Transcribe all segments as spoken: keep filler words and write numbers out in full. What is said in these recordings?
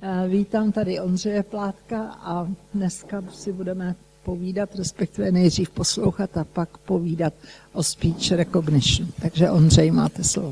Vítám tady Ondřeje Plátka a dneska si budeme povídat, respektive nejdřív poslouchat a pak povídat o speech recognition. Takže Ondřej, máte slovo.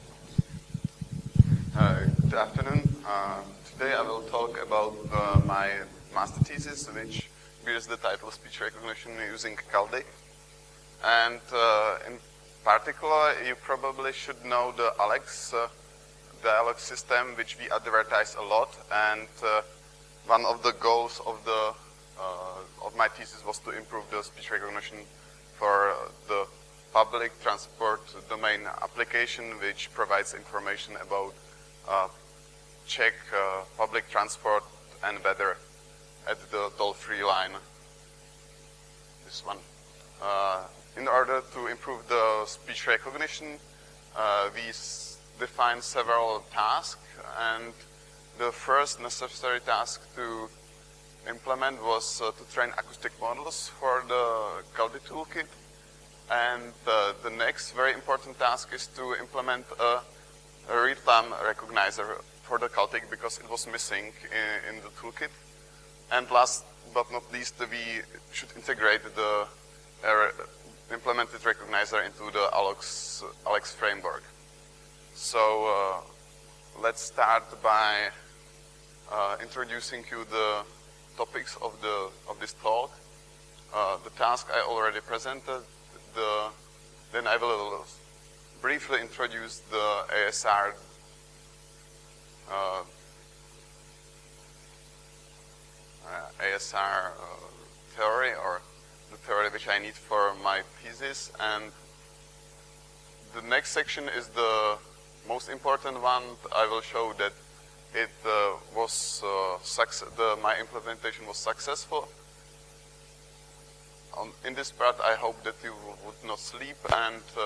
Uh, good afternoon. Uh, today I will talk about uh, my master thesis, which bears the title Speech Recognition Using Caldic. And uh, in particular, you probably should know the Alex uh, dialogue system, which we advertise a lot. And uh, one of the goals of the uh, of my thesis was to improve the speech recognition for uh, the public transport domain application, which provides information about uh, Czech uh, public transport and weather at the toll-free line. This one. Uh, in order to improve the speech recognition, uh, we define several tasks, and the first necessary task to implement was uh, to train acoustic models for the Caldic toolkit. And uh, the next very important task is to implement a, a real-time recognizer for the Caldic, because it was missing in, in the toolkit. And last but not least, we should integrate the uh, implemented recognizer into the Alex, Alex framework. So uh, let's start by uh, introducing you the topics of the of this talk. Uh, the task I already presented. The, then I will briefly introduce the A S R uh, uh, A S R uh, theory, or the theory which I need for my thesis. And the next section is the most important one. I will show that it uh, was uh, success. The, my implementation was successful. Um, in this part, I hope that you would not sleep, and uh,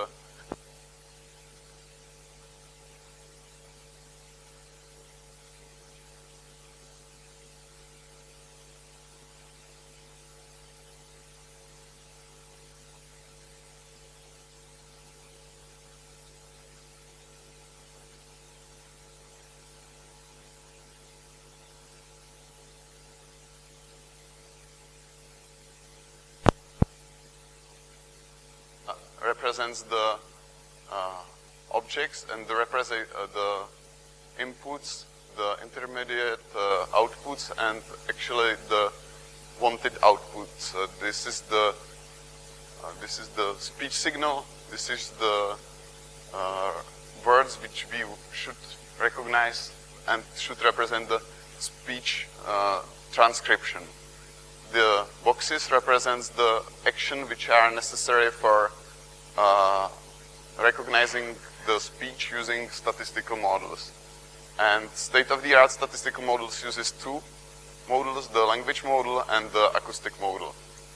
represents the uh, objects and the represent uh, the inputs, the intermediate uh, outputs, and actually the wanted outputs. Uh, this is the uh, this is the speech signal. This is the uh, words which we should recognize and should represent the speech uh, transcription. The boxes represents the action which are necessary for Uh, recognizing the speech using statistical models. And state-of-the-art statistical models uses two models, the language model and the acoustic model.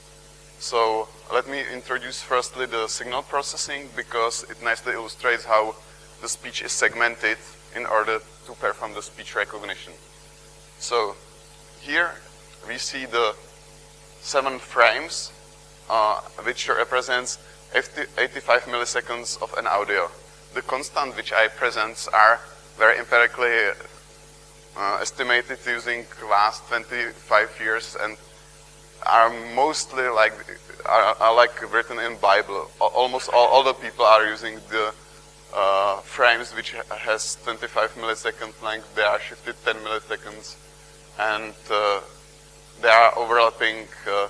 So let me introduce firstly the signal processing, because it nicely illustrates how the speech is segmented in order to perform the speech recognition. So here we see the seven frames, uh, which represents eighty-five milliseconds of an audio. The constant which I present are very empirically uh, estimated using last twenty-five years, and are mostly like are, are like written in Bible. Almost all, all the people are using the uh, frames which has twenty-five millisecond length. They are shifted ten milliseconds, and uh, they are overlapping uh,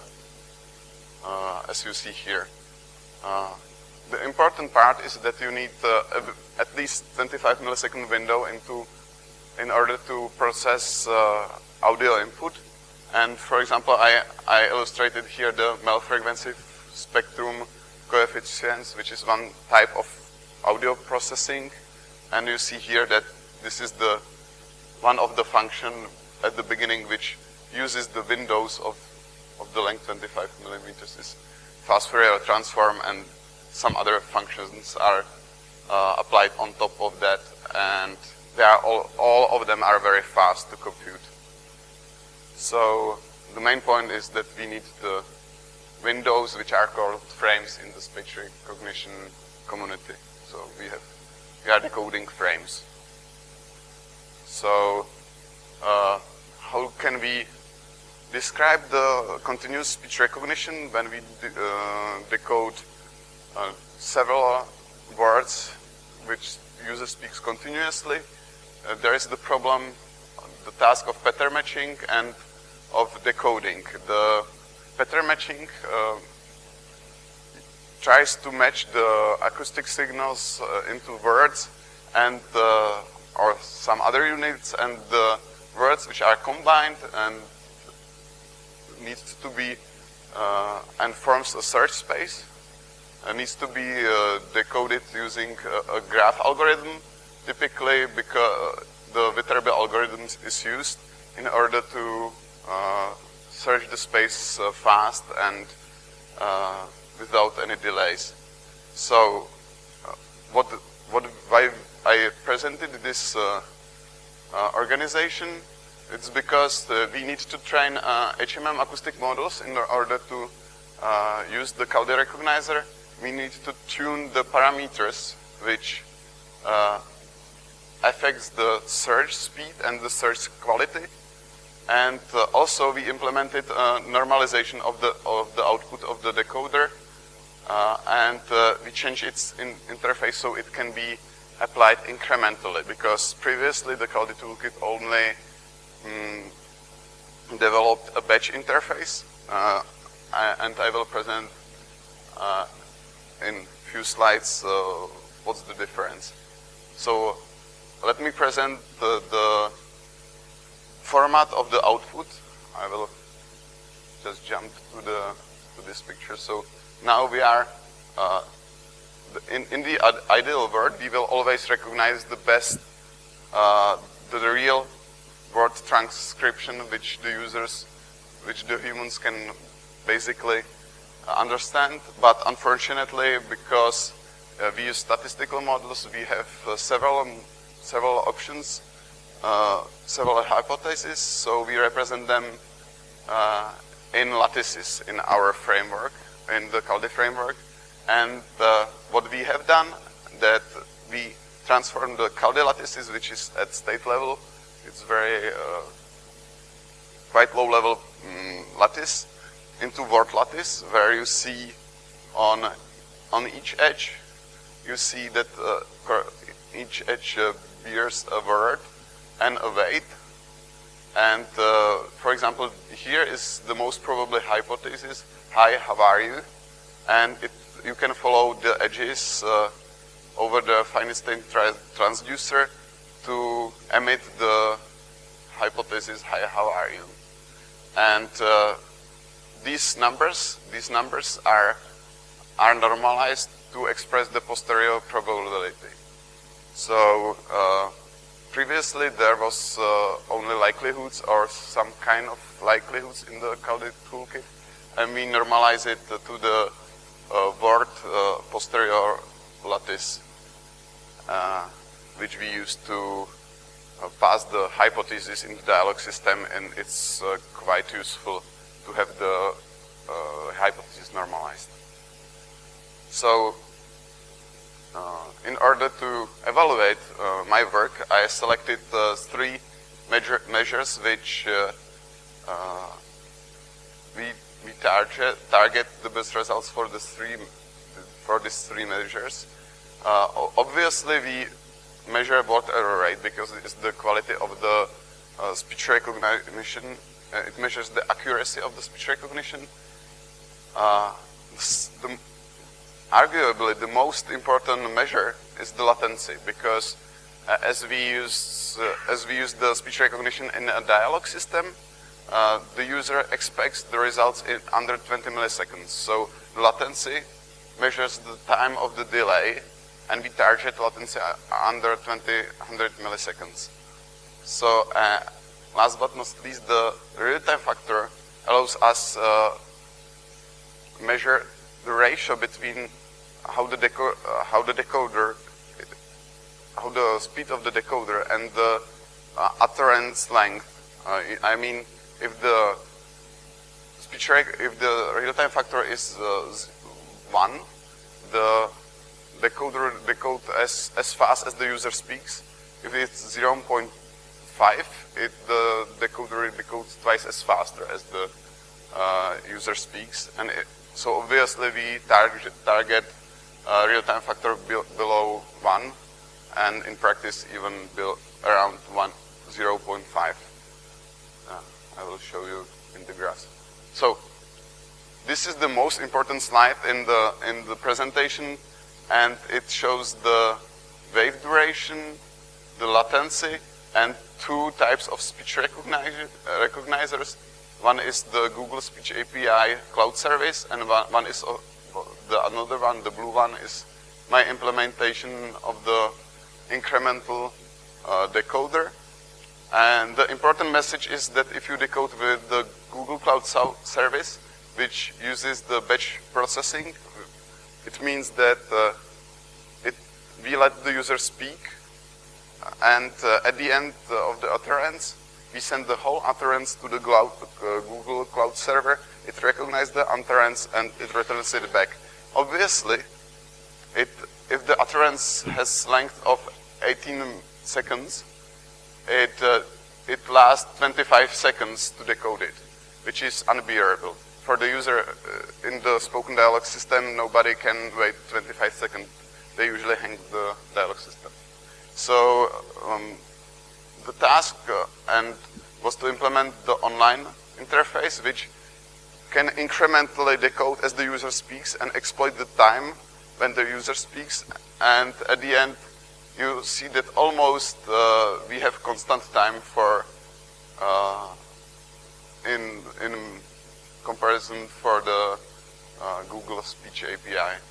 uh, as you see here. Uh, the important part is that you need uh, at least twenty-five millisecond window into in order to process uh, audio input. And for example, I, I illustrated here the Mel frequency spectrum coefficients, which is one type of audio processing. And you see here that this is the one of the function at the beginning which uses the windows of, of the length twenty-five millimeters. Is fast Fourier transform, and some other functions are uh, applied on top of that, and they are all, all of them are very fast to compute. So the main point is that we need the windows which are called frames in the speech recognition community. So we have we are decoding frames. So uh, we describe the continuous speech recognition, when we de uh, decode uh, several words which user speaks continuously, uh, there is the problem, the task of pattern matching and of decoding. The pattern matching uh, tries to match the acoustic signals uh, into words and uh, or some other units, and the words which are combined and needs to be uh, and forms a search space, uh, needs to be uh, decoded using a, a graph algorithm, typically because the Viterbi algorithm is used in order to uh, search the space uh, fast and uh, without any delays. So uh, what, what why I presented this uh, uh, organization, it's because uh, we need to train uh, H M M acoustic models in order to uh, use the Kaldi recognizer. We need to tune the parameters which uh, affects the search speed and the search quality. And uh, also we implemented a normalization of the, of the output of the decoder. Uh, and uh, we change its in interface so it can be applied incrementally, because previously the Kaldi toolkit only mm, developed a batch interface, uh, and I will present uh, in a few slides uh, what's the difference. So let me present the, the format of the output. I will just jump to the to this picture. So now we are uh, in, in the ideal world, we will always recognize the best, uh, the, the real word transcription which the users, which the humans can basically uh, understand. But unfortunately, because uh, we use statistical models, we have uh, several several options, uh, several hypotheses. So we represent them uh, in lattices in our framework, in the Kaldi framework. And uh, what we have done, that we transform the Kaldi lattices, which is at state level. It's very uh, quite low level um, lattice, into word lattice, where you see on on each edge, you see that uh, each edge uh, bears a word and a weight. And uh, for example, here is the most probably hypothesis: "Hi, how are you?" And it, you can follow the edges uh, over the Feinstein tra transducer to emit the hypothesis, "Hi, how are you?" And uh, these numbers, these numbers are are normalized to express the posterior probability. So uh, previously there was uh, only likelihoods or some kind of likelihoods in the Kaldi toolkit, and we normalize it to the uh, word uh, posterior lattice, uh, which we use to uh, pass the hypothesis in the dialog system, and it's uh, quite useful to have the uh, hypothesis normalized. So uh, in order to evaluate uh, my work, I selected uh, three major measures which uh, uh, we we target target the best results for the three for these three measures. Uh, obviously, we measure word error rate because it's the quality of the uh, speech recognition. Uh, it measures the accuracy of the speech recognition. Uh, the, arguably, the most important measure is the latency, because uh, as we use uh, as we use the speech recognition in a dialog system, uh, the user expects the results in under twenty milliseconds. So the latency measures the time of the delay, and we target latency under twenty hundred milliseconds. So uh, last but not least, the real-time factor allows us uh, measure the ratio between how the deco uh, how the decoder, how the speed of the decoder and the uh, utterance length. Uh, I mean, if the speech if the real-time factor is uh, one, the decoder decodes as as fast as the user speaks. If it's zero point five, it the decoder decodes it's twice as faster as the uh, user speaks. And it, so obviously we target, target uh, real-time factor be below one, and in practice even below, around one, zero point five. Uh, I will show you in the graphs. So this is the most important slide in the, in the presentation, and it shows the wave duration, the latency, and two types of speech recognizer, uh, recognizers. One is the Google Speech A P I cloud service, and one, one is uh, the another one, the blue one, is my implementation of the incremental uh, decoder. And the important message is that if you decode with the Google Cloud service, which uses the batch processing, it means that uh, it, we let the user speak, and uh, at the end of the utterance, we send the whole utterance to the cloud, uh, Google Cloud server. It recognizes the utterance and it returns it back. Obviously, it, if the utterance has length of eighteen seconds, it, uh, it lasts twenty-five seconds to decode it, which is unbearable. For the user uh, in the spoken dialogue system, nobody can wait twenty-five seconds. They usually hang the dialogue system. So um, the task uh, and was to implement the online interface, which can incrementally decode as the user speaks and exploit the time when the user speaks. And at the end, you see that almost uh, we have constant time for uh, in in comparison for the uh, Google Speech A P I.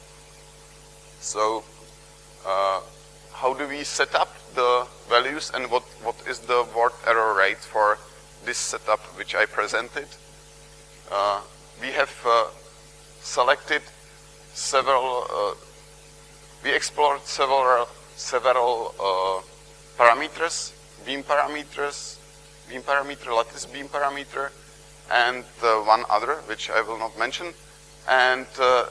So uh, how do we set up the values, and what, what is the word error rate for this setup which I presented? Uh, we have uh, selected several, uh, we explored several, several uh, parameters, beam parameters, beam parameter, lattice beam parameter, and uh, one other, which I will not mention. And uh,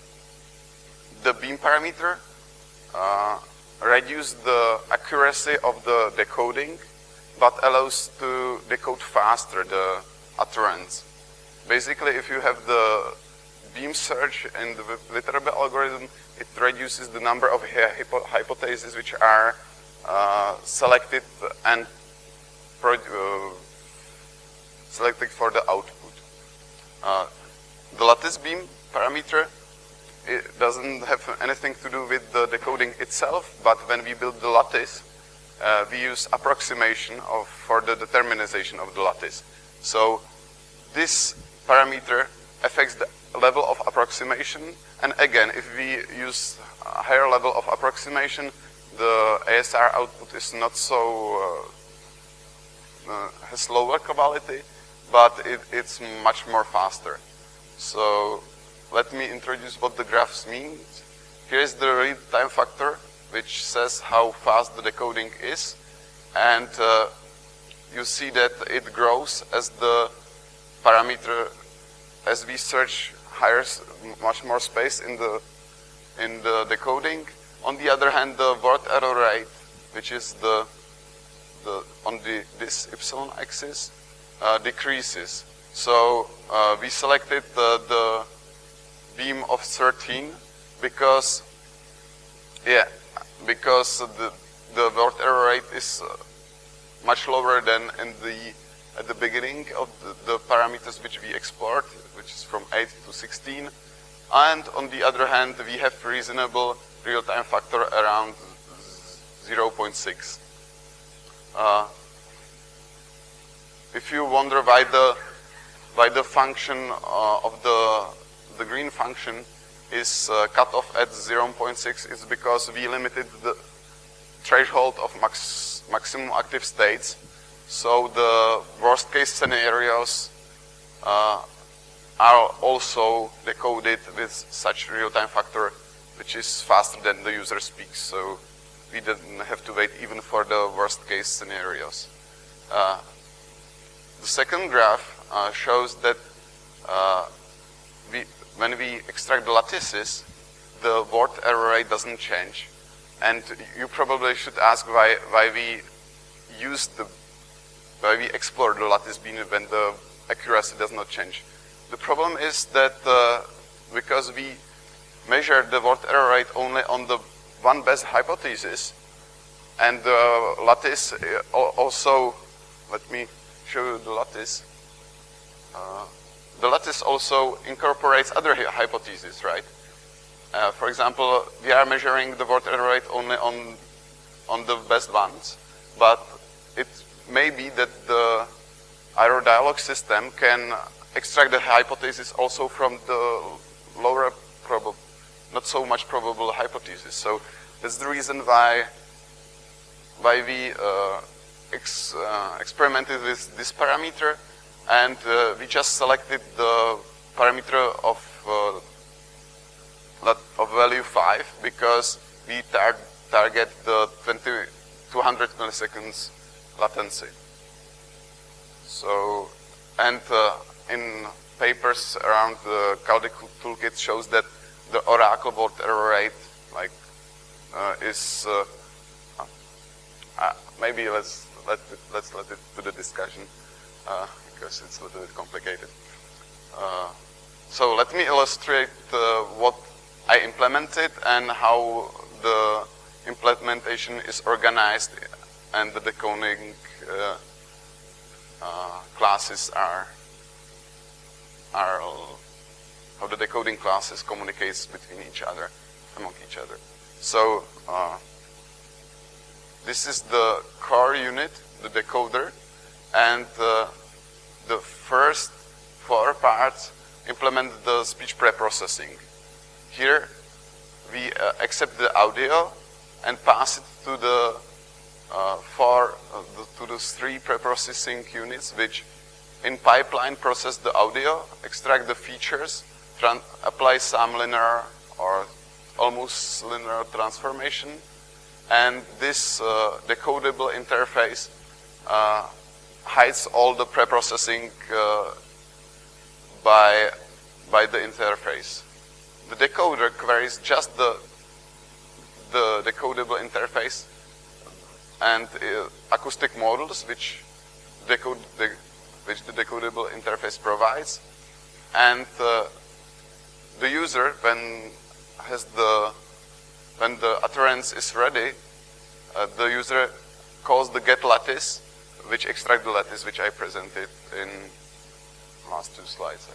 the beam parameter uh, reduces the accuracy of the decoding, but allows to decode faster the utterance. Basically, if you have the beam search in the Viterbi algorithm, it reduces the number of hypo hypotheses which are uh, selected and pro uh, selected for the output. Uh, the lattice beam parameter, it doesn't have anything to do with the decoding itself, but when we build the lattice, uh, we use approximation of, for the determinization of the lattice. So this parameter affects the level of approximation, and again, if we use a higher level of approximation, the A S R output is not so, uh, uh, has lower quality, but it, it's much more faster. So let me introduce what the graphs mean. Here's the read time factor, which says how fast the decoding is. And uh, you see that it grows as the parameter, as we search higher, much more space in the, in the decoding. On the other hand, the word error rate, which is the, the on the, this epsilon axis, uh, decreases. So uh, we selected the, the beam of thirteen because, yeah, because the the word error rate is uh, much lower than in the at the beginning of the, the parameters which we explored, which is from eight to sixteen, and on the other hand, we have reasonable real-time factor around zero point six. Uh, if you wonder why the why the function uh, of the the green function is uh, cut off at zero point six, is because we limited the threshold of max, maximum active states. So the worst case scenarios uh, are also decoded with such real-time factor, which is faster than the user speaks. So we didn't have to wait even for the worst case scenarios. Uh, the second graph uh, shows that uh, we, when we extract the lattices, the word error rate doesn't change. And you probably should ask why, why we use the why we explore the lattice beam when the accuracy does not change. The problem is that uh, because we measure the Ward error rate only on the one best hypothesis, and the lattice also, let me show you the lattice. Uh, the lattice also incorporates other hypotheses, right? Uh, for example, we are measuring the Ward error rate only on, on the best ones, but it may be that the error dialog system can extract the hypothesis also from the lower probable, not so much probable hypothesis. So that's the reason why why we uh, ex, uh, experimented with this parameter, and uh, we just selected the parameter of uh, of value five because we tar target the two hundred milliseconds latency. So, and uh, in papers around the Caldi toolkit shows that the Oracle Ward error rate, like, uh, is uh, uh, maybe let's let it, let's let it to the discussion uh, because it's a little bit complicated. Uh, so let me illustrate uh, what I implemented and how the implementation is organized and the decoding uh, uh, classes are are how the decoding classes communicates between each other, among each other. So uh, this is the core unit, the decoder, and uh, the first four parts implement the speech preprocessing. Here we uh, accept the audio and pass it to the uh, four uh, the, to the three preprocessing units, which in pipeline process the audio, extract the features, apply some linear or almost linear transformation, and this uh, decodable interface uh, hides all the preprocessing uh, by by the interface. The decoder queries just the the decodable interface and uh, acoustic models which decode the which the decodable interface provides, and uh, the user, when has the when the utterance is ready, uh, the user calls the get lattice, which extract the lattice which I presented in last two slides.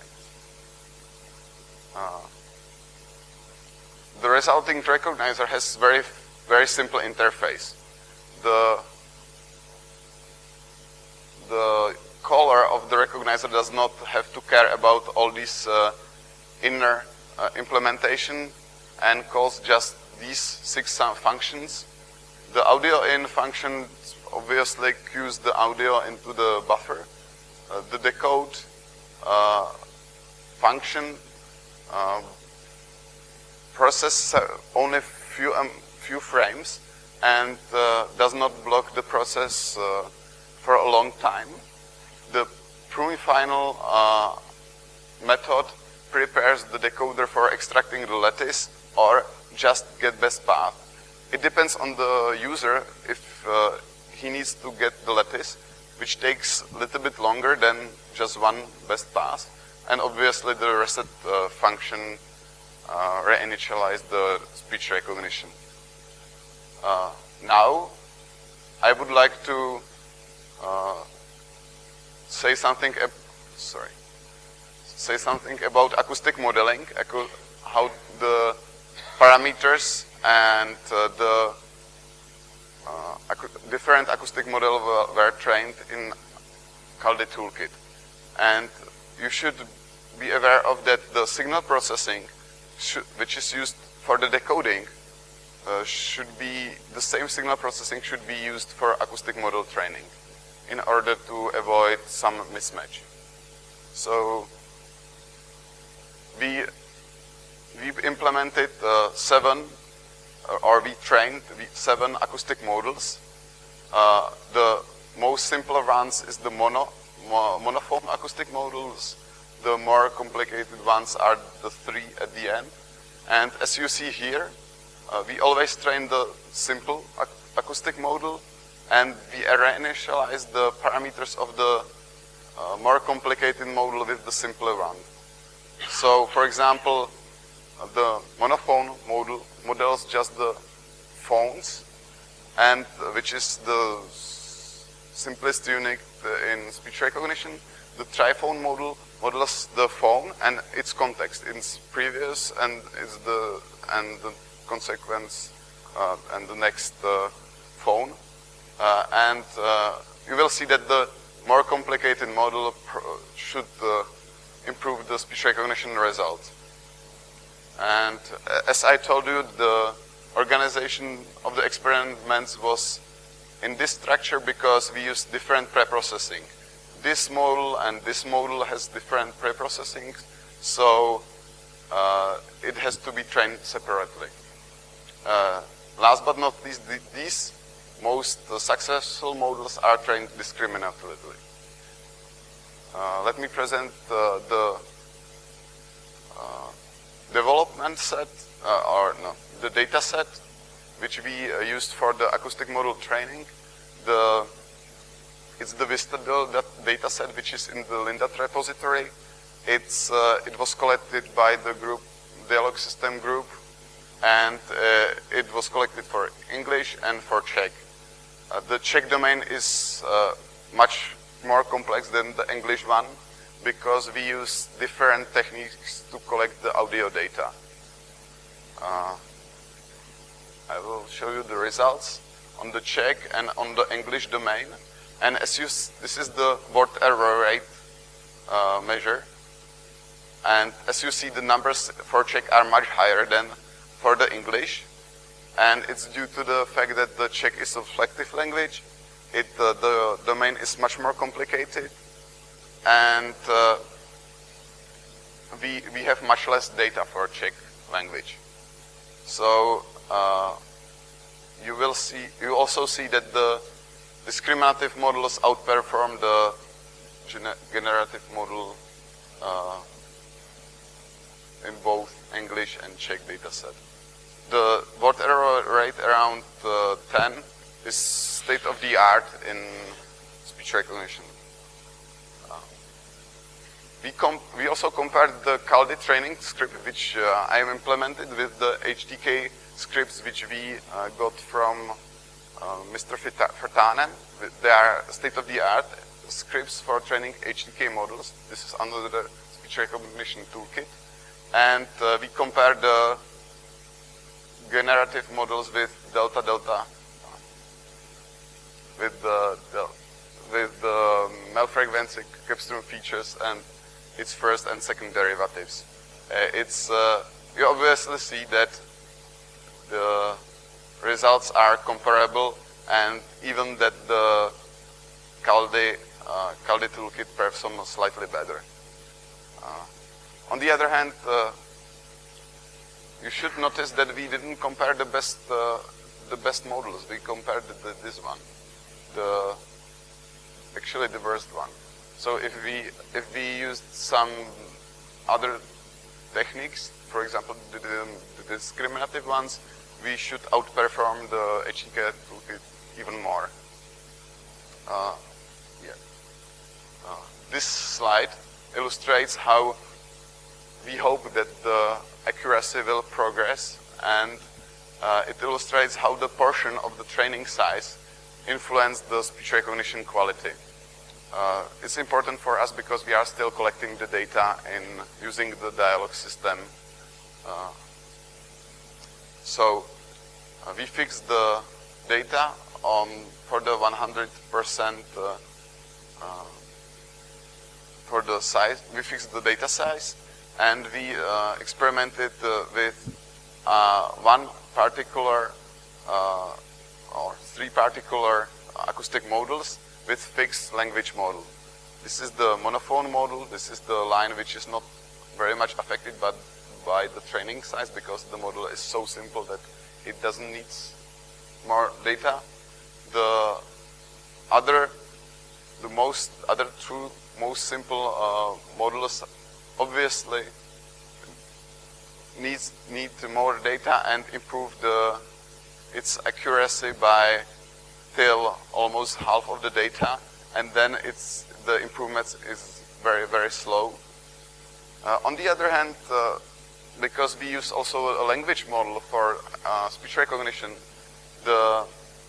Uh, the resulting recognizer has very very simple interface. The the caller of the recognizer does not have to care about all these uh, inner uh, implementation and calls just these six functions. The audio in function obviously queues the audio into the buffer. Uh, the decode uh, function uh, processes only few um, few frames and uh, does not block the process uh, for a long time. The Prumy-Final uh, method prepares the decoder for extracting the lattice or just get best path. It depends on the user if uh, he needs to get the lattice, which takes a little bit longer than just one best path. And obviously the reset uh, function uh, reinitializes the speech recognition. Uh, now, I would like to uh, say something. Sorry, say something about acoustic modeling, how the parameters and uh, the uh, ac different acoustic models were, were trained in Caldi toolkit, and you should be aware of that. The signal processing, should, which is used for the decoding, uh, should be the same signal processing should be used for acoustic model training, in order to avoid some mismatch. So we we implemented uh, seven, or we trained seven acoustic models. Uh, the most simpler ones is the mono, mo monophone acoustic models. The more complicated ones are the three at the end. And as you see here, uh, we always train the simple ac acoustic model, and we reinitialize the parameters of the uh, more complicated model with the simpler one. So, for example, the monophone model models just the phones, and uh, which is the simplest unit in speech recognition. The triphone model models the phone and its context, its previous and is the and the consequence uh, and the next uh, phone. Uh, and uh, you will see that the more complicated model should uh, improve the speech recognition result. And uh, as I told you, the organization of the experiments was in this structure because we used different preprocessing. This model and this model has different preprocessing, so uh, it has to be trained separately. Uh, last but not least, the, these most uh, successful models are trained discriminatively. Uh, let me present uh, the uh, development set, uh, or no, the data set, which we uh, used for the acoustic model training. The, it's the Vistadil data set, which is in the Lindat repository. It's, uh, it was collected by the group, Dialog System group, and uh, it was collected for English and for Czech. Uh, the Czech domain is uh, much more complex than the English one because we use different techniques to collect the audio data. Uh, I will show you the results on the Czech and on the English domain. And as you, this is the word error rate uh, measure. And as you see, the numbers for Czech are much higher than for the English. And it's due to the fact that the Czech is a flective language. It, uh, the domain is much more complicated. And uh, we, we have much less data for Czech language. So uh, you will see, you also see that the discriminative models outperform the gener generative model uh, in both English and Czech data set. The word error rate around uh, ten is state of the art in speech recognition. Uh, we, com we also compared the Kaldi training script, which uh, I have implemented, with the H D K scripts which we uh, got from uh, Mister Vertanen. They are state-of-the-art scripts for training H D K models. This is under the speech recognition toolkit. And uh, we compared the generative models with delta delta, with the, the with the malfrequency Kapstrom features and its first and second derivatives. Uh, it's uh, you obviously see that the results are comparable, and even that the Kaldi uh, Kaldi toolkit performs slightly better. Uh, on the other hand, uh, you should notice that we didn't compare the best uh, the best models. We compared the, the, this one, the actually the worst one. So if we if we used some other techniques, for example, the, the, the discriminative ones, we should outperform the H D K toolkit even more. Uh, yeah. Uh, this slide illustrates how we hope that the accuracy will progress, and uh, it illustrates how the portion of the training size influenced the speech recognition quality. Uh, it's important for us because we are still collecting the data in using the dialog system. Uh, so uh, we fixed the data on for the one hundred percent uh, uh, for the size. We fixed the data size, and we uh, experimented uh, with uh, one particular uh, or three particular acoustic models with fixed language model. This is the monophone model. This is the line which is not very much affected but by the training size because the model is so simple that it doesn't need more data. The other, the most other two most simple uh, models obviously needs need more data and improve the its accuracy by still almost half of the data, and then it's the improvements is very, very slow. Uh, on the other hand, uh, because we use also a language model for uh, speech recognition, the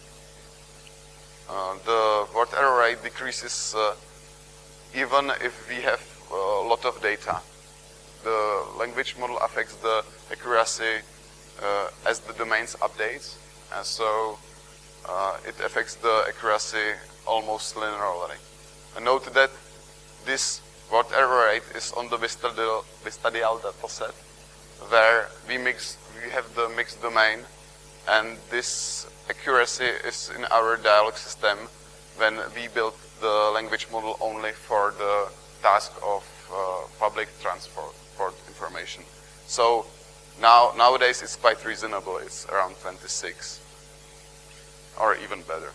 uh, the word error rate decreases uh, even if we have a lot of data. The language model affects the accuracy uh, as the domains updates, and so uh, it affects the accuracy almost linearly. And note that this word error rate is on the Vistadial, Vistadial dataset, where we mix, we have the mixed domain, and this accuracy is in our dialog system when we build the language model only for the task of uh, public transport information. So now nowadays it's quite reasonable. It's around twenty-six, or even better.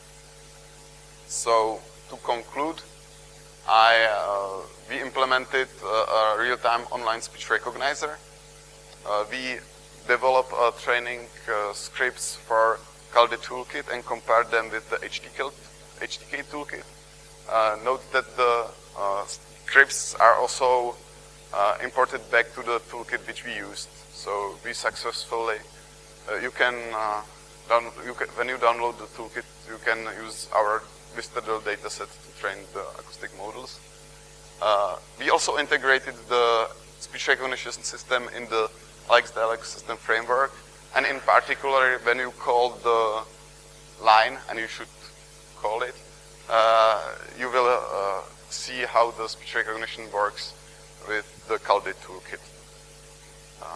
So to conclude, I uh, we implemented uh, a real-time online speech recognizer. Uh, we develop uh, training uh, scripts for Kaldi toolkit and compare them with the H T K toolkit. Uh, note that the uh, scripts are also uh, imported back to the toolkit which we used. So we successfully, uh, you can, uh, down, you can, when you download the toolkit, you can use our Vistadial dataset to train the acoustic models. Uh, we also integrated the speech recognition system in the Alex Dialog System framework, and in particular, when you call the line, and you should call it, uh, you will uh, see how the speech recognition works with the Kaldi toolkit. Uh,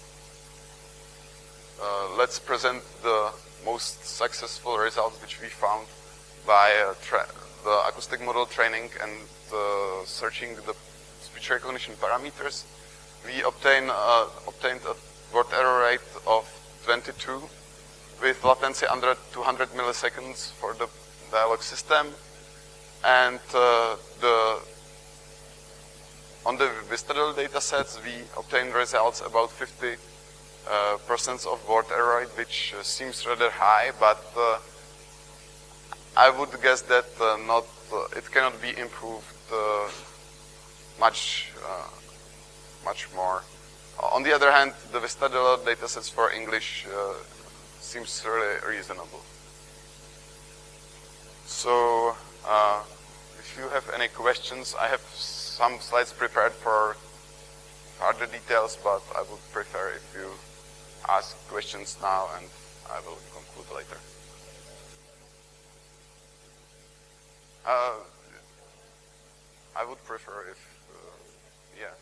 uh, let's present the most successful results which we found by uh, the acoustic model training and uh, searching the speech recognition parameters. We obtain, uh, obtained a word error rate of twenty-two with latency under two hundred milliseconds for the dialog system, and uh, the on the Vistadial datasets we obtained results about fifty percent uh, of word error rate, which uh, seems rather high, but uh, I would guess that uh, not uh, it cannot be improved uh, much uh, much more. On the other hand, the Vistadial datasets for English uh, seems really reasonable. So, uh, if you have any questions, I have some slides prepared for further details, but I would prefer if you ask questions now, and I will conclude later. Uh, I would prefer if, uh, yeah.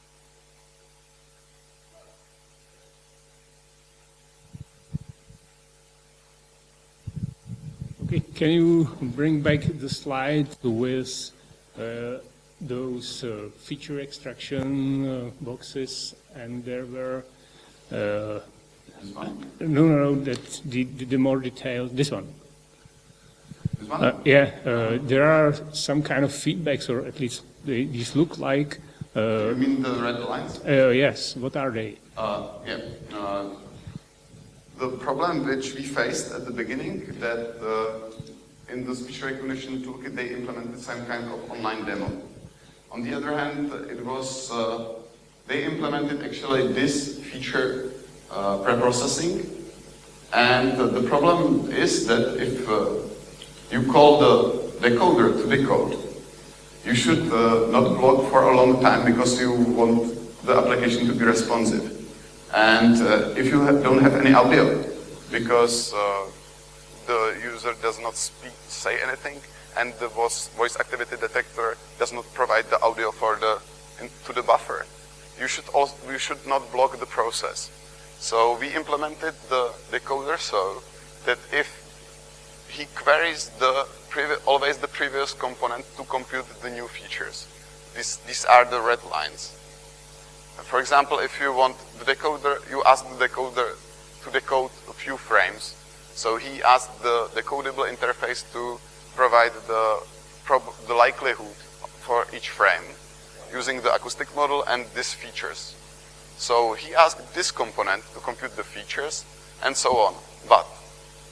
Okay, can you bring back the slide with uh, those uh, feature extraction uh, boxes, and there were uh, no, no, no, that's the, the, the more detailed, this one. This one? Uh, yeah, uh, there are some kind of feedbacks, or at least they, these look like. Uh, you mean the red lines? Uh, yes, what are they? Uh, yeah. Uh, the problem which we faced at the beginning, that uh, in the speech recognition toolkit they implemented some kind of online demo. On the other hand, it was, uh, they implemented actually this feature uh, pre-processing, and uh, the problem is that if uh, you call the decoder to decode, you should uh, not block for a long time because you want the application to be responsive. And uh, if you have, don't have any audio, because uh, the user does not speak, say anything, and the voice, voice activity detector does not provide the audio for the in, to the buffer, you should also you should not block the process. So we implemented the decoder so that if he queries the always the previous component to compute the new features. These these are the red lines. For example, if you want the decoder, you ask the decoder to decode a few frames. So he asked the decodable interface to provide the, prob the likelihood for each frame using the acoustic model and these features. So he asked this component to compute the features and so on. But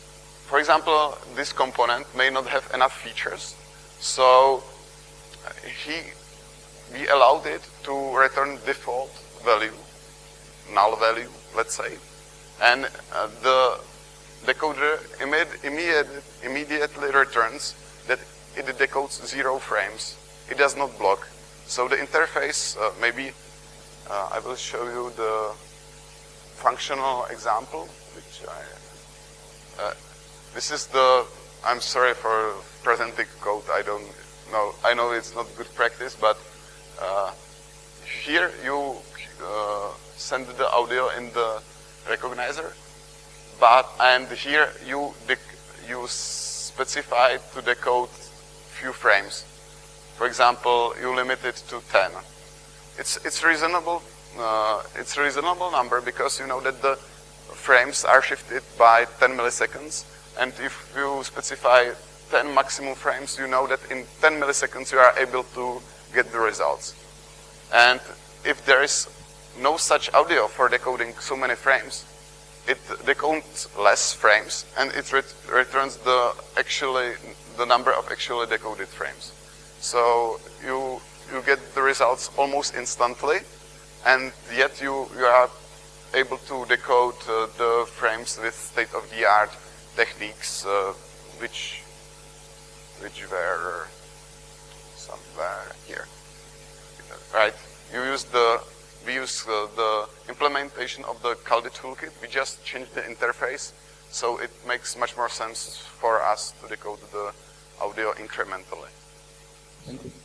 for example, this component may not have enough features, so he, we allowed it to return default value, null value, let's say, and uh, the decoder imme immediate, immediately returns that it decodes zero frames. It does not block. So the interface, uh, maybe uh, I will show you the functional example, which I, uh, this is the, I'm sorry for presenting code, I don't know, I know it's not good practice, but uh, here you uh, send the audio in the recognizer, but and here you you specify to decode few frames. For example, you limit it to ten. It's it's reasonable. Uh, it's a reasonable number because you know that the frames are shifted by ten milliseconds, and if you specify ten maximum frames, you know that in ten milliseconds you are able to get the results. And if there is no such audio for decoding so many frames, it decodes less frames, and it ret returns the actually the number of actually decoded frames. So you you get the results almost instantly, and yet you you are able to decode uh, the frames with state-of-the-art techniques, uh, which which were somewhere here, right? You use the we use uh, the implementation of the Kaldi toolkit. We just changed the interface, so it makes much more sense for us to decode the audio incrementally. Thank you.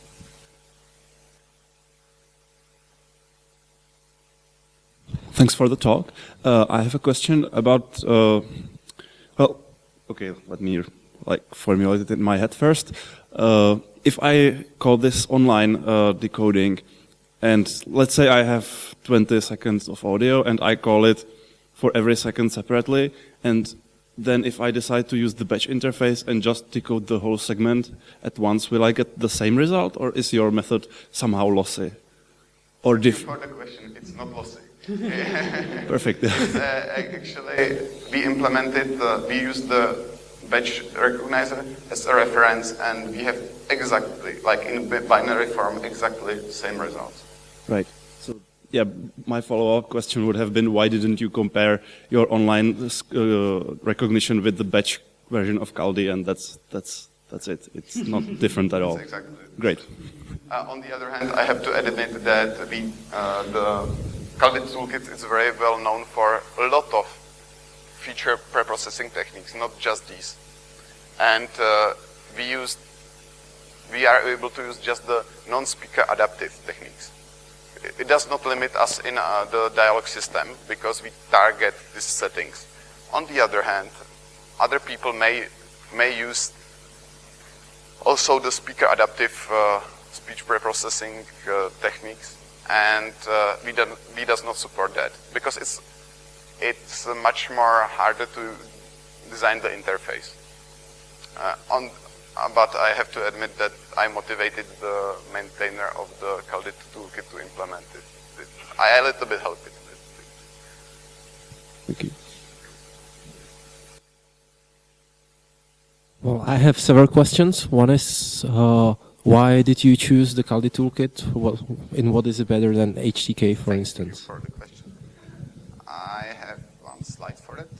Thanks for the talk. Uh, I have a question about, uh, well, okay, let me like formulate it in my head first. Uh, if I call this online uh, decoding, and let's say I have twenty seconds of audio and I call it for every second separately, and then if I decide to use the batch interface and just decode the whole segment at once, will I get the same result, or is your method somehow lossy? Or different? For the question, it's not lossy. Perfect. uh, actually, we implemented, uh, we used the batch recognizer as a reference, and we have exactly, like in binary form, exactly the same results. Right. So, yeah, my follow-up question would have been, why didn't you compare your online uh, recognition with the batch version of Kaldi? And that's that's that's it. It's not different at all. That's exactly it. Great. Uh, on the other hand, I have to admit that we, uh, the Kaldi toolkit is very well known for a lot of feature preprocessing techniques, not just these. And uh, we use, we are able to use just the non-speaker adaptive techniques. It does not limit us in uh, the dialog system because we target these settings. On the other hand, other people may may use also the speaker adaptive uh, speech preprocessing uh, techniques, and uh, we don't we does not support that because it's it's uh, much more harder to design the interface. Uh, on Uh, but I have to admit that I motivated the maintainer of the Kaldi toolkit to implement it. it I a little bit helped it. Thank you. Well, I have several questions. One is, uh, why did you choose the Kaldi toolkit? What, in what is it better than H T K, for Thank instance? you for the question. I have one slide for it.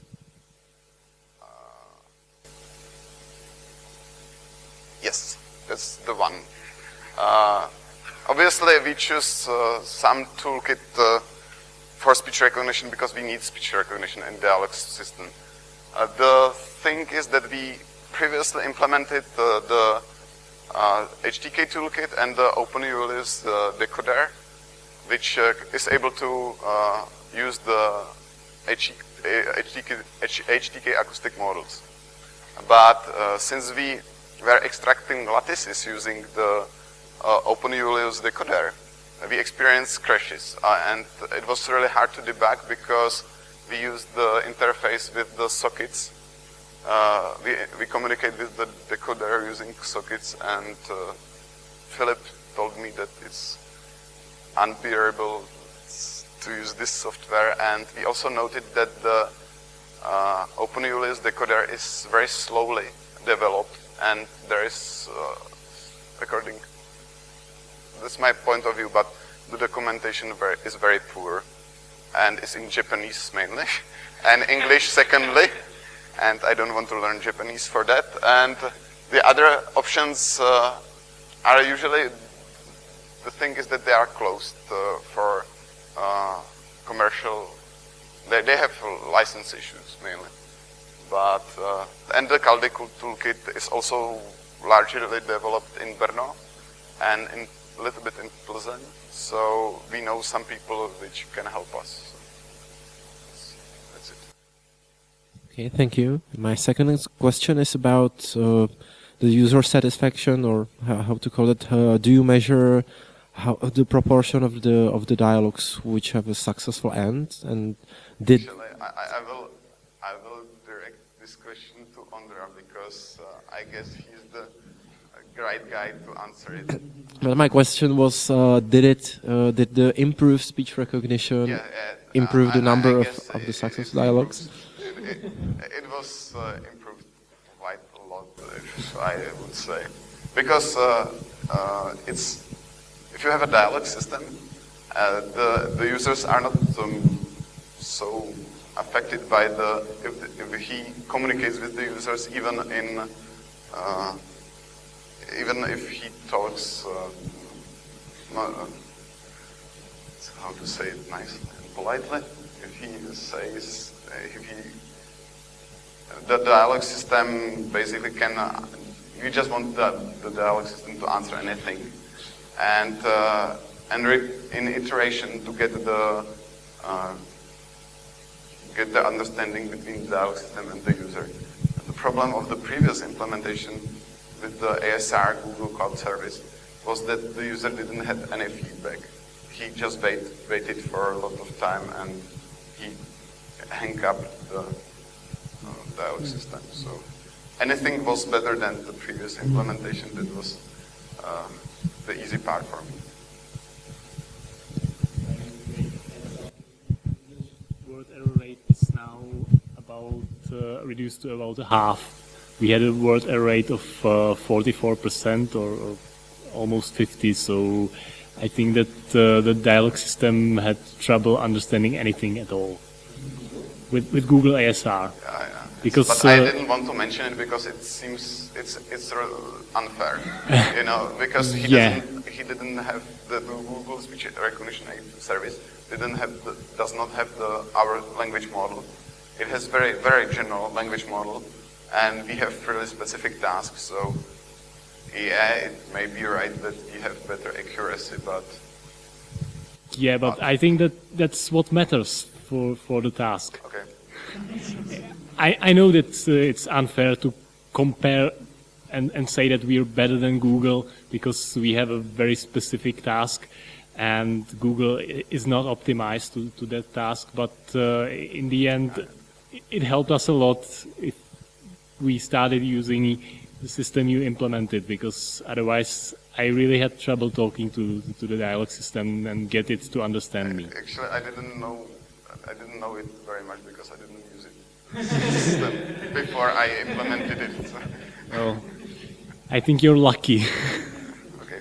Yes, that's the one. Uh, obviously, we choose uh, some toolkit uh, for speech recognition because we need speech recognition in dialog system. Uh, the thing is that we previously implemented uh, the uh, H T K toolkit and the OpenULIS uh, decoder, which uh, is able to uh, use the H T K, H T K acoustic models. But uh, since we we are extracting lattices using the uh, OpenULIS decoder, we experienced crashes, uh, and it was really hard to debug because we used the interface with the sockets. Uh, we, we communicate with the decoder using sockets, and uh, Philip told me that it's unbearable to use this software, and we also noted that the uh, OpenULIS decoder is very slowly developed, and there is, uh, according, this is my point of view, but the documentation very, is very poor, and is in Japanese mainly, and English secondly, and I don't want to learn Japanese for that. And the other options uh, are usually, the thing is that they are closed uh, for uh, commercial, they, they have license issues mainly. But, uh, and the Kaldi toolkit is also largely developed in Brno and in, a little bit in Plzeň. So we know some people which can help us. So that's, that's it. Okay, thank you. My second question is about uh, the user satisfaction, or how, how to call it. Uh, do you measure how the proportion of the of the dialogues which have a successful end? And did Actually, I, I will I will direct this question to Ondra, because uh, I guess he's the right guy to answer it. Well, my question was: uh, Did it uh, did the improved speech recognition Yeah, yeah, improve uh, the I- number I of, guess of the it- successful it dialogues? improves- It, it, it was uh, improved quite a lot, if I would say, because uh, uh, it's if you have a dialogue system, uh, the the users are not um, so affected by the if, if he communicates with the users even in uh, even if he talks. Uh, Uh, how to say it nicely and politely? If he says, if he, the dialogue system basically can, uh, you just want the, the dialogue system to answer anything, and uh, and re in iteration to get the uh, get the understanding between the dialogue system and the user. The problem of the previous implementation with the A S R Google Cloud Service was that the user didn't have any feedback. He just wait, waited for a lot of time, and he hung up the uh, dialogue system. So anything was better than the previous implementation. That was uh, the easy part for me. Word error rate is now about uh, reduced to about half. We had a word error rate of uh, forty-four percent or, or almost fifty, so I think that uh, the dialogue system had trouble understanding anything at all with, with Google A S R. Yeah, yeah. Because, but I uh, didn't want to mention it because it seems it's it's uh, unfair, you know, because he Yeah. doesn't he didn't have the Google speech recognition service didn't have the, does not have the our language model. It has very very general language model, and we have really specific tasks. So yeah, it may be right that we have better accuracy, but Yeah, but I think that that's what matters for, for the task. okay. I, I know that uh, it's unfair to compare and, and say that we are better than Google because we have a very specific task and Google i- is not optimized to, to that task. But uh, in the end, it, it helped us a lot if we started using the system you implemented, because otherwise I really had trouble talking to, to the dialogue system and get it to understand me. Actually, I didn't know I didn't know it very much because I didn't use it system before I implemented it. So, Well, I think you're lucky. okay.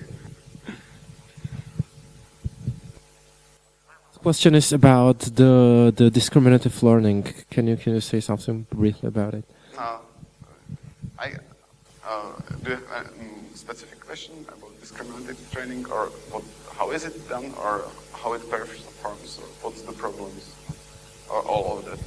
The question is about the the discriminative learning. Can you can you say something briefly about it? Uh, I uh, do you have a um, specific question about discriminative training, or what, how is it done, or how it performs, or what's the problems, or all of that?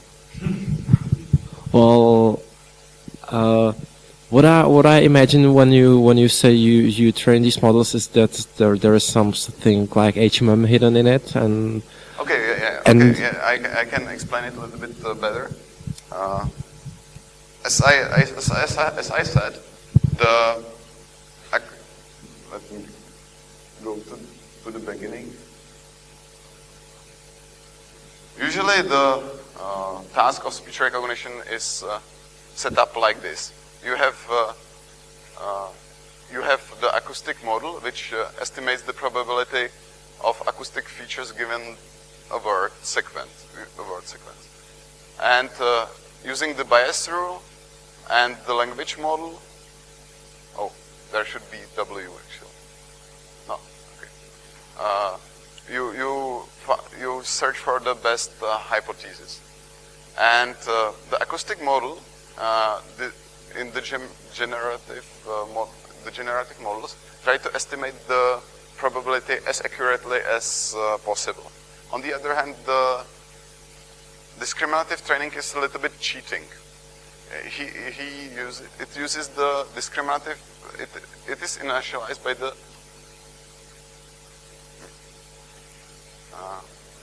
Well, uh, what I what I imagine when you when you say you you train these models is that there there is something like H M M hidden in it, and Okay, yeah, yeah, And- okay, yeah, I, I can explain it a little bit uh, better. Uh, as I, I as, as, I, as I said, the ac- let me go to, to the beginning. Usually, the uh, task of speech recognition is uh, set up like this. You have uh, uh, you have the acoustic model, which uh, estimates the probability of acoustic features given a word sequence, a word sequence, and uh, using the bias rule and the language model. Oh, there should be W actually. No, okay. Uh, you you you search for the best uh, hypothesis, and uh, the acoustic model, uh, the, in the gem generative uh, mod the generative models try to estimate the probability as accurately as uh, possible. On the other hand, the discriminative training is a little bit cheating. He, he use, it uses the discriminative, it, it is initialized by the, uh,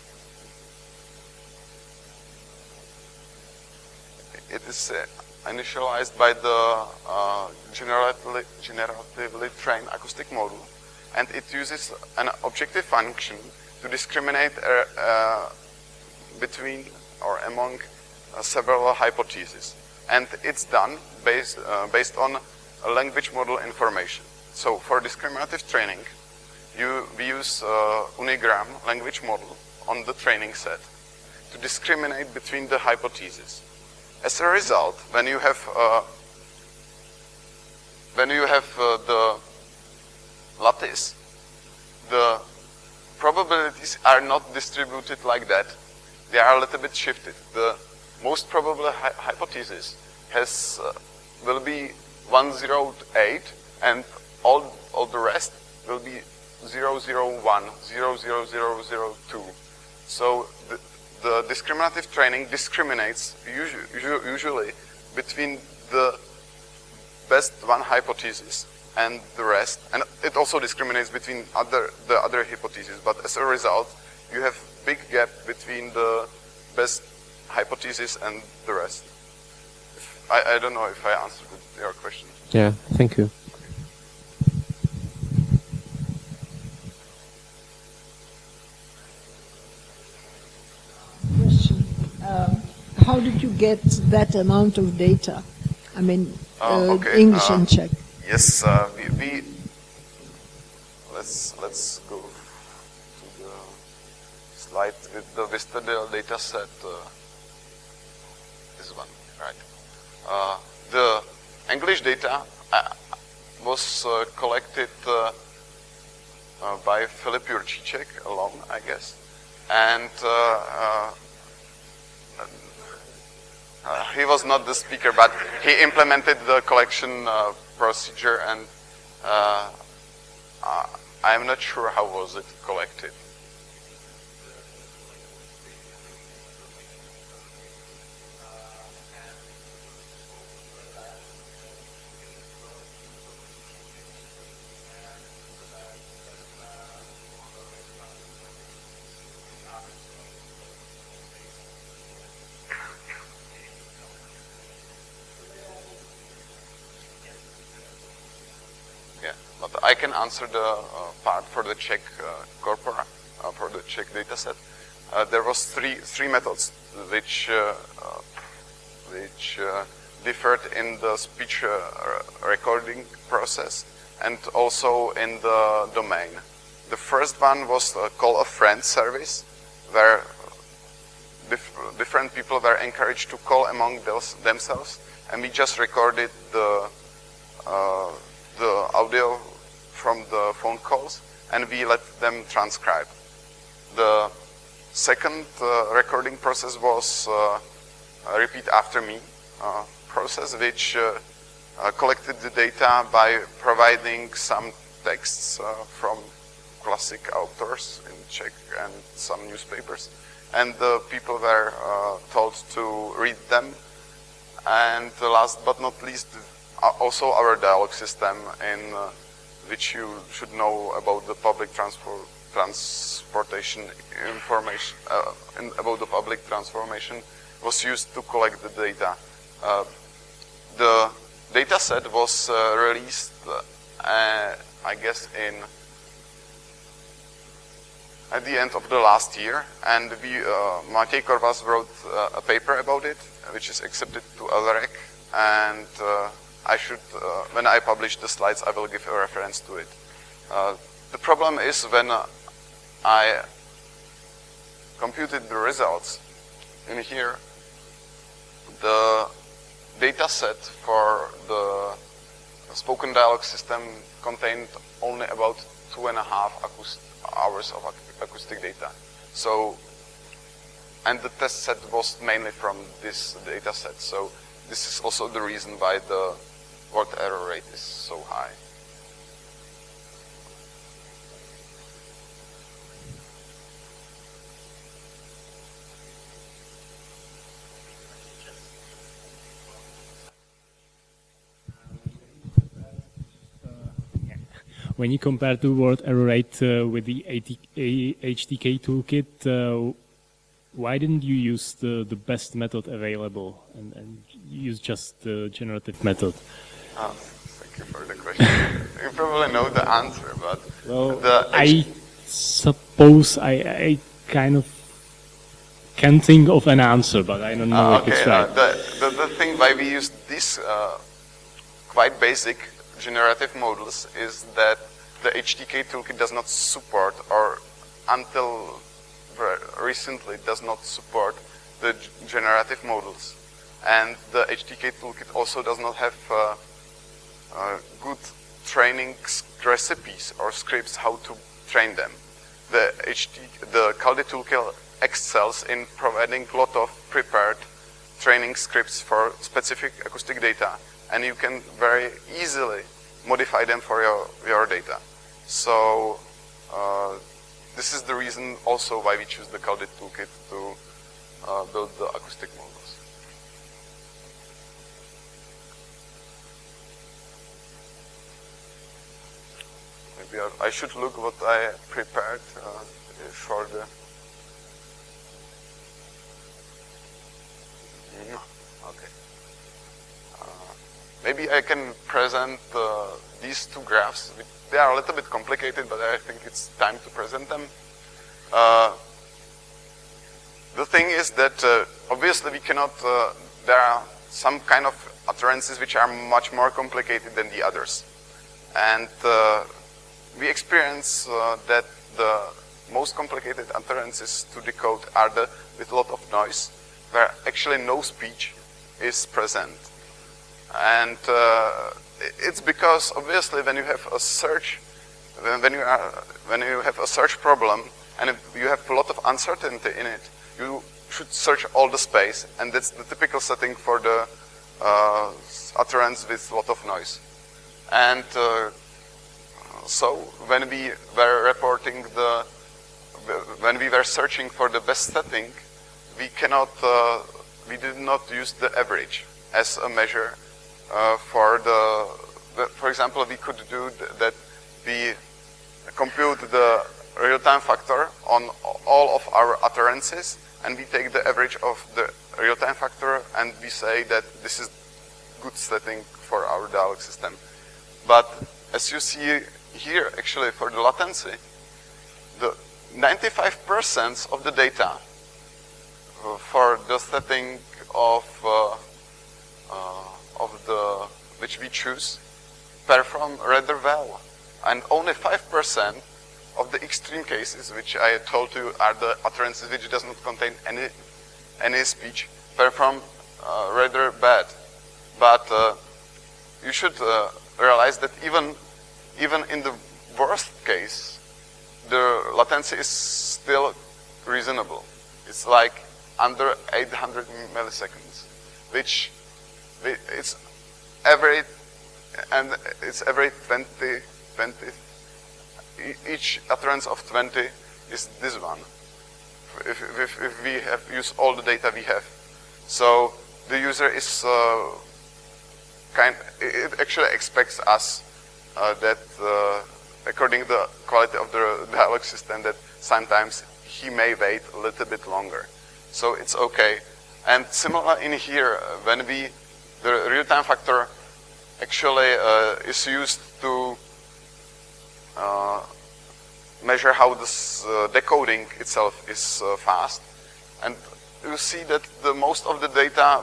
it is uh, initialized by the uh, generatively, generatively trained acoustic model, and it uses an objective function to discriminate uh, uh, between or among uh, several hypotheses. And it's done based, uh, based on a language model information. So for discriminative training, you, we use uh, Unigram language model on the training set to discriminate between the hypotheses. As a result, when you have, uh, when you have uh, the lattice, the probabilities are not distributed like that. They are a little bit shifted. The most probable hy hypothesis has uh, will be one zero eight, and all all the rest will be zero zero one, zero zero zero zero two. So the, the discriminative training discriminates usually, usually between the best one hypothesis and the rest, and it also discriminates between other the other hypotheses. But as a result, you have big gap between the best hypothesis and the rest. If, I, I don't know if I answered your question. Yeah, thank you. Question. Um, how did you get that amount of data? I mean, Oh, uh, okay. English Uh, and Czech. Yes, uh, we, we let's let's go to the slide with the Vistadale data set. Uh, this one, right? Uh, the English data uh, was uh, collected uh, uh, by Filip Jurčíček alone, I guess, and uh, uh, Uh, he was not the speaker, but he implemented the collection uh, procedure, and uh, uh, I'm not sure how was it collected. But I can answer the uh, part for the Czech uh, corpora, uh, for the Czech dataset. Uh, there was three three methods which uh, uh, which uh, differed in the speech uh, recording process and also in the domain. The first one was a call a friend service, where dif different people were encouraged to call among those, themselves, and we just recorded the uh, the audio from the phone calls, and we let them transcribe. The second uh, recording process was uh, a repeat after me uh, process, which uh, uh, collected the data by providing some texts uh, from classic authors in Czech and some newspapers, and the people were uh, told to read them. And uh, last but not least, also our dialogue system, in uh, which you should know about the public transport transportation information, uh, in, about the public transformation, was used to collect the data. Uh, the data set was uh, released, uh, I guess, in at the end of the last year, and we, uh, Matěj Korvas wrote uh, a paper about it, which is accepted to L R E C, and uh, I should, uh, when I publish the slides, I will give a reference to it. Uh, the problem is when uh, I computed the results in here, the data set for the spoken dialogue system contained only about two and a half hours of ac acoustic data. So, and the test set was mainly from this data set. So this is also the reason why the word error rate is so high. When you compare the word error rate uh, with the H D K toolkit, uh, why didn't you use the, the best method available and, and use just the generative method? Oh, thank you for the question. You probably know the answer, but well, the I suppose I, I kind of can think of an answer, but I don't know uh, if okay, it's right. Uh, the, the, the thing why we use this uh, quite basic generative models is that the H D K toolkit does not support, or until very recently does not support, the generative models. And the H D K toolkit also does not have uh, uh, good training recipes or scripts how to train them. The H D, the Kaldi toolkit excels in providing a lot of prepared training scripts for specific acoustic data, and you can very easily modify them for your, your data. So uh, this is the reason also why we choose the Kaldi toolkit to uh, build the acoustic models. Maybe I, I should look what I prepared uh, for the... Okay. Uh, maybe I can present uh, these two graphs. They are a little bit complicated, but I think it's time to present them. Uh, the thing is that uh, obviously we cannot, uh, there are some kind of utterances which are much more complicated than the others. And uh, we experience uh, that the most complicated utterances to decode are the with a lot of noise, where actually no speech is present. And uh, it's because obviously when you have a search, when you are, when you have a search problem and if you have a lot of uncertainty in it, you should search all the space, and that's the typical setting for the uh, utterance with a lot of noise. And uh, so when we were reporting the, when we were searching for the best setting, we cannot, uh, we did not use the average as a measure uh, for the, the, for example, we could do th that we compute the real-time factor on all of our utterances, and we take the average of the real-time factor, and we say that this is good setting for our dialogue system. But as you see here, actually, for the latency, the ninety-five percent of the data for the setting of uh, uh, of the which we choose perform rather well, and only five percent of the extreme cases, which I told you are the utterances which does not contain any any speech, perform uh, rather bad. But uh, you should uh, realize that even even in the worst case, the latency is still reasonable. It's like under eight hundred milliseconds, which it's every and it's every twenty, twenty. Each utterance of twenty is this one. If, if, if we have used all the data we have, so the user is uh, kind. It actually expects us uh, that, uh, according to the quality of the dialogue system, that sometimes he may wait a little bit longer. So it's okay. And similar in here, when we the real-time factor actually uh, is used to uh, measure how this uh, decoding itself is uh, fast, and you see that the most of the data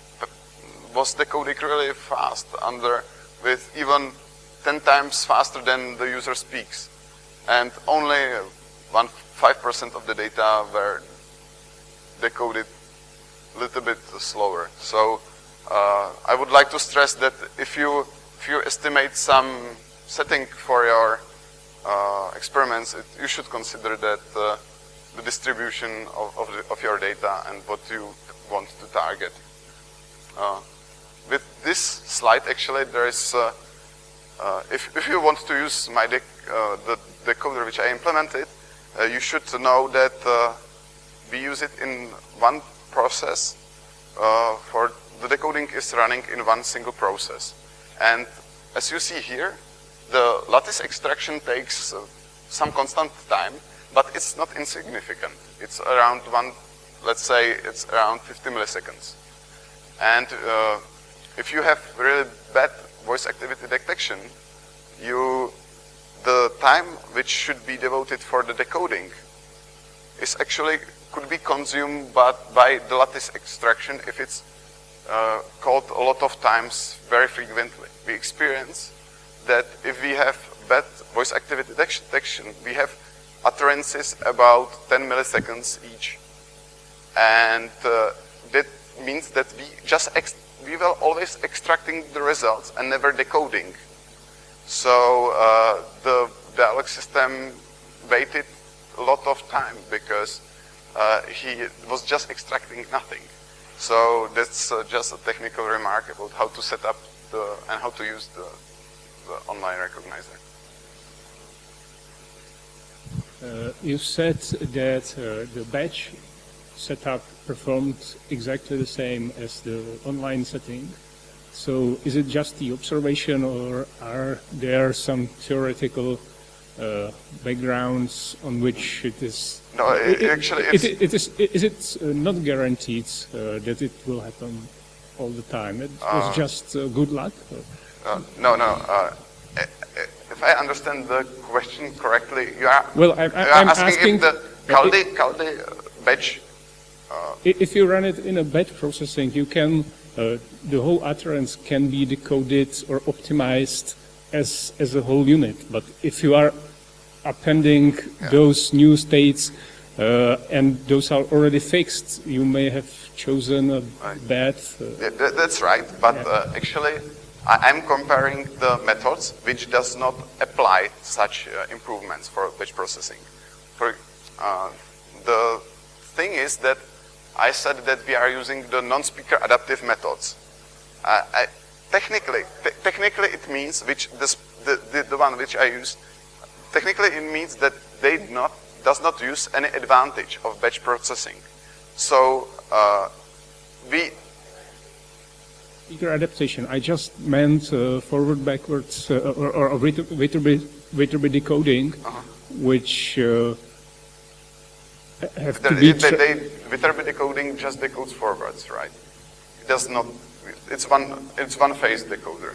was decoded really fast, under with even ten times faster than the user speaks, and only one five percent of the data were decoded a little bit slower. So uh, I would like to stress that if you if you estimate some setting for your uh, experiments, it, you should consider that uh, the distribution of, of, the, of your data and what you want to target. Uh, with this slide, actually, there is, uh, uh, if, if you want to use my dec uh, the decoder which I implemented, uh, you should know that uh, we use it in one process. Uh, for the decoding is running in one single process. And as you see here, the lattice extraction takes uh, some constant time, but it's not insignificant. It's around one, let's say it's around fifty milliseconds. And uh, if you have really bad voice activity detection, you, the time which should be devoted for the decoding is actually could be consumed but by the lattice extraction if it's uh, called a lot of times very frequently. We experience that if we have bad voice activity detection, we have utterances about ten milliseconds each. And uh, that means that we just ex we were always extracting the results and never decoding. So uh, the dialog system waited a lot of time because uh, he was just extracting nothing. So that's uh, just a technical remark about how to set up the and how to use the, the online recognizer. Uh, you said that uh, the batch setup performed exactly the same as the online setting. So is it just the observation, or are there some theoretical uh, backgrounds on which it is? No, it, it, actually, it, it's, it, it is. Is it uh, not guaranteed uh, that it will happen all the time? It was Uh, just uh, good luck. Or? uh, no, no. Uh, if I understand the question correctly, you are, Well, I, I, you are I'm asking, asking if the Kaldi, Kaldi batch. Uh, If you run it in a batch processing, you can uh, the whole utterance can be decoded or optimized as as a whole unit. But if you are appending Yeah. those new states uh, and those are already fixed, you may have chosen a Right. bad. Uh, Yeah, that- that's right, but uh, actually I- I'm comparing the methods which does not apply such uh, improvements for batch processing. For, uh, the thing is that I said that we are using the non-speaker adaptive methods. Uh, I, technically, te technically it means, which this, the, the, the one which I used, technically it means that they not, does not use any advantage of batch processing. So uh, we Speaker adaptation. I just meant uh, forward, backwards, uh, or, or Viterbi Viterbi decoding, Uh-huh. which uh, have The, to be. they, they, Viterbi decoding just decodes forwards, right? It does not. It's one. It's one phase decoder.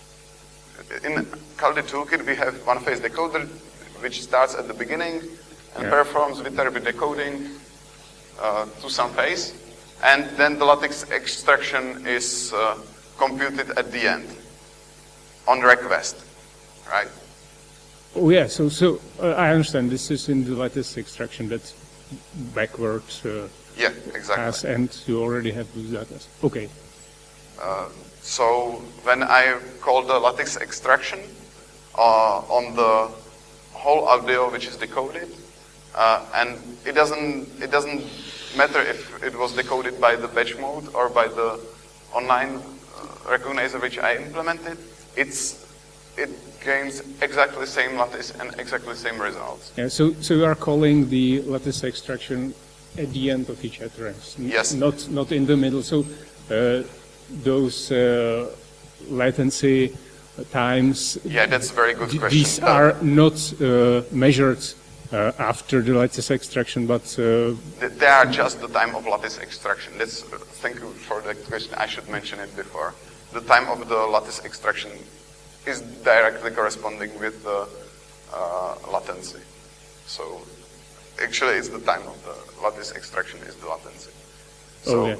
In Kaldi Toolkit, we have one phase decoder, which starts at the beginning and Yeah. performs Viterbi decoding uh, to some phase, and then the lattice extraction is uh, computed at the end on request, right? Oh yeah, so so uh, I understand. This is in the lattice extraction. That's backwards uh, Yeah, exactly. pass, and you already have those data. Okay. Uh, so when I call the lattice extraction uh, on the whole audio which is decoded, uh, and it doesn't it doesn't matter if it was decoded by the batch mode or by the online uh, recognizer which I implemented, it's it gains exactly the same lattice and exactly the same results. Yeah. So so you are calling the lattice extraction at the end of each utterance. n- Yes. Not not in the middle. So uh, those uh, latency times. Yeah, that's a very good th- question. These Uh, are not uh, measured uh, after the lattice extraction, but uh, Th- They are just the time of lattice extraction. That's, uh, thank you for that question. I should mention it before. The time of the lattice extraction is directly corresponding with the uh, latency. So actually, it's the time of the lattice extraction is the latency. So oh yeah.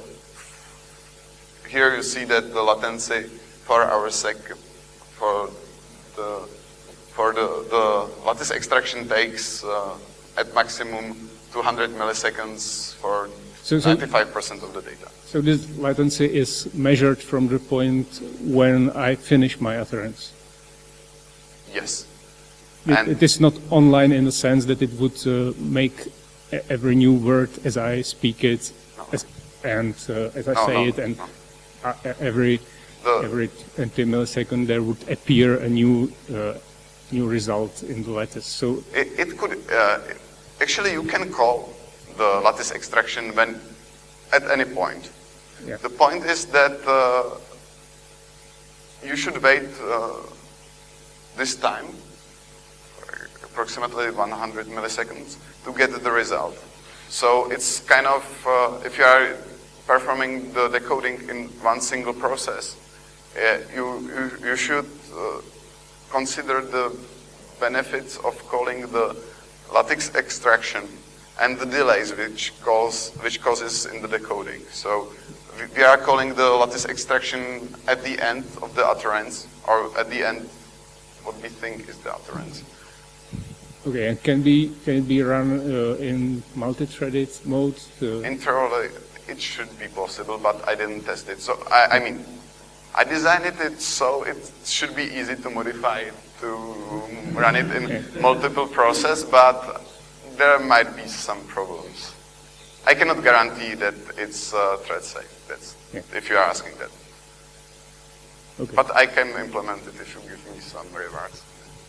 here you see that the latency for our sec for the for the, the lattice extraction takes uh, at maximum two hundred milliseconds for So, so, ninety-five percent of the data. so this latency is measured from the point when I finish my utterance. Yes. It, And- it is not online in the sense that it would uh, make e- every new word as I speak it, as, and uh, as I No, say no, it, and no. uh, every The- every twenty milliseconds there would appear a new uh, new result in the lattice. So It, it could, uh, actually you can call the lattice extraction when, at any point. Yeah. The point is that uh, you should wait uh, this time, approximately one hundred milliseconds, to get the result. So it's kind of, uh, if you are performing the decoding in one single process, uh, you, you, you should uh, consider the benefits of calling the lattice extraction and the delays which cause which causes in the decoding. So we, we are calling the lattice extraction at the end of the utterance, or at the end what we think is the utterance. okay, and can be can it be run uh, in multi-threaded mode? Uh, In theory, it should be possible, but I didn't test it. So I, I mean, I designed it, it so it should be easy to modify it, to run it in multiple process, but there might be some problems. I cannot guarantee that it's uh, thread safe. That's Yeah. if you are asking that. okay. But I can implement it if you give me some remarks.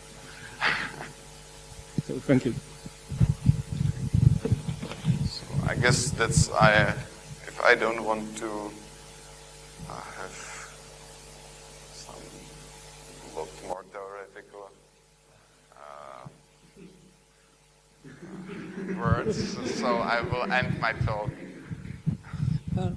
So, thank you. So I guess that's I. If I don't want to uh, have some lot more theoretical uh, words, so I will end my talk. Uh,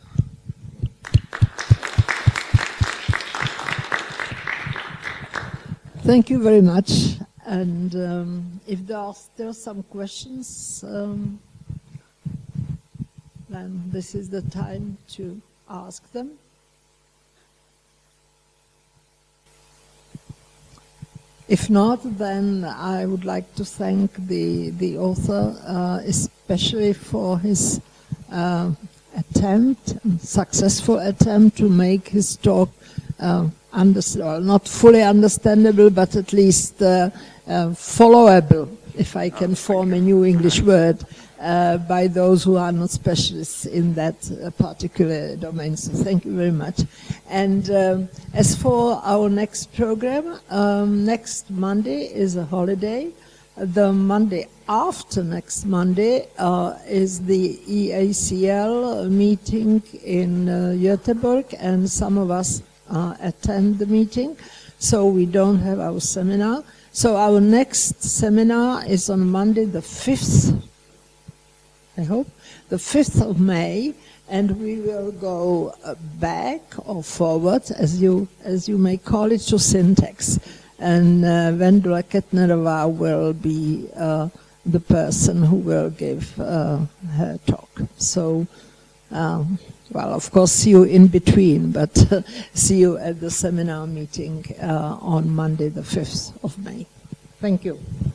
Thank you very much. And um, if there are still some questions, um, then this is the time to ask them. If not, then I would like to thank the, the author, uh, especially for his uh, attempt, successful attempt to make his talk uh, understand, well, not fully understandable, but at least uh, uh, followable, if I can form a new English word, uh, by those who are not specialists in that uh, particular domain. So thank you very much. And um, as for our next program, um, next Monday is a holiday. The Monday after next Monday uh, is the E A C L meeting in uh, Göteborg, and some of us uh, attend the meeting, so we don't have our seminar. So our next seminar is on Monday the fifth, I hope, the fifth of May, and we will go uh, back or forward, as you as you may call it, to syntax. And uh, Vendula Kettnerova will be uh, the person who will give uh, her talk. So, um, well, of course, see you in between, but uh, see you at the seminar meeting uh, on Monday the fifth of May. Thank you.